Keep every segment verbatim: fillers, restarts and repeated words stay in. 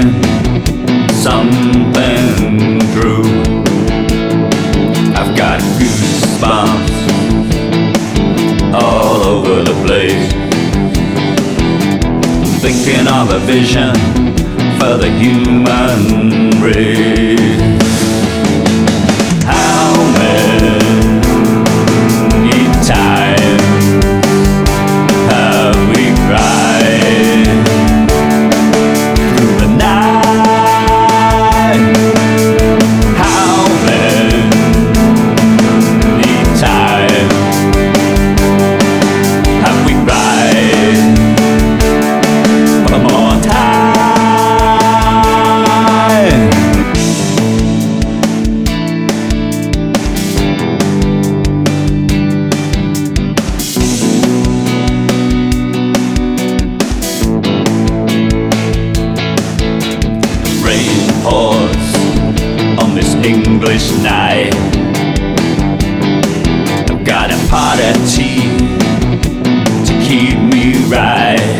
seeing something through. I've got goosebumps all over the place, thinking of a vision for the human race. How many times have we cried through the night? How many times have we cried one more time? Rain pours on this English night. I've got a pot of tea to keep me right.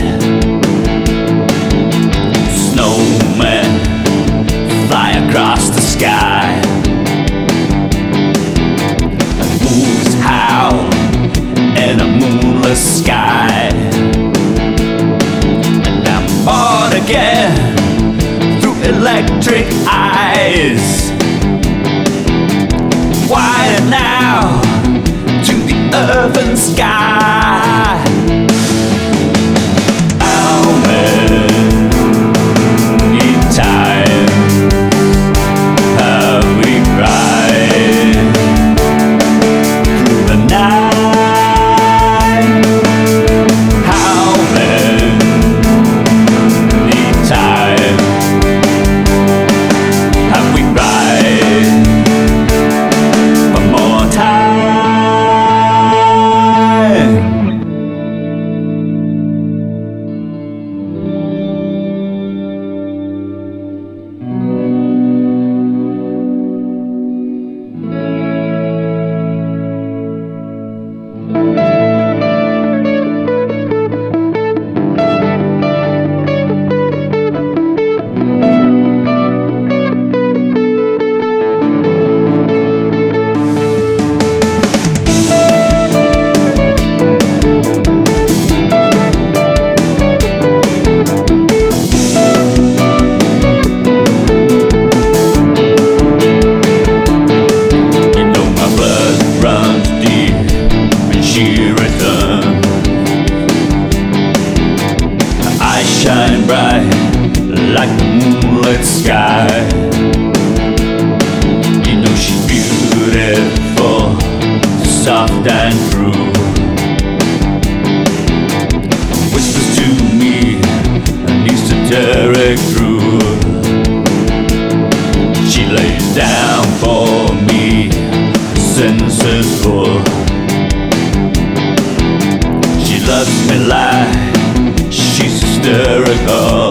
Snowmen fly across the sky, and wolves howl in a moonless sky. And I'm born again through electric eyes, wired now to the earth and sky. How many times have we cried through the night? How many times have we cried one more time? Shine bright like the moonlit sky. You know she's beautiful, soft and true. Whispers to me an esoteric truth. She lays down for me, senses full. She loves me like she's hysterical.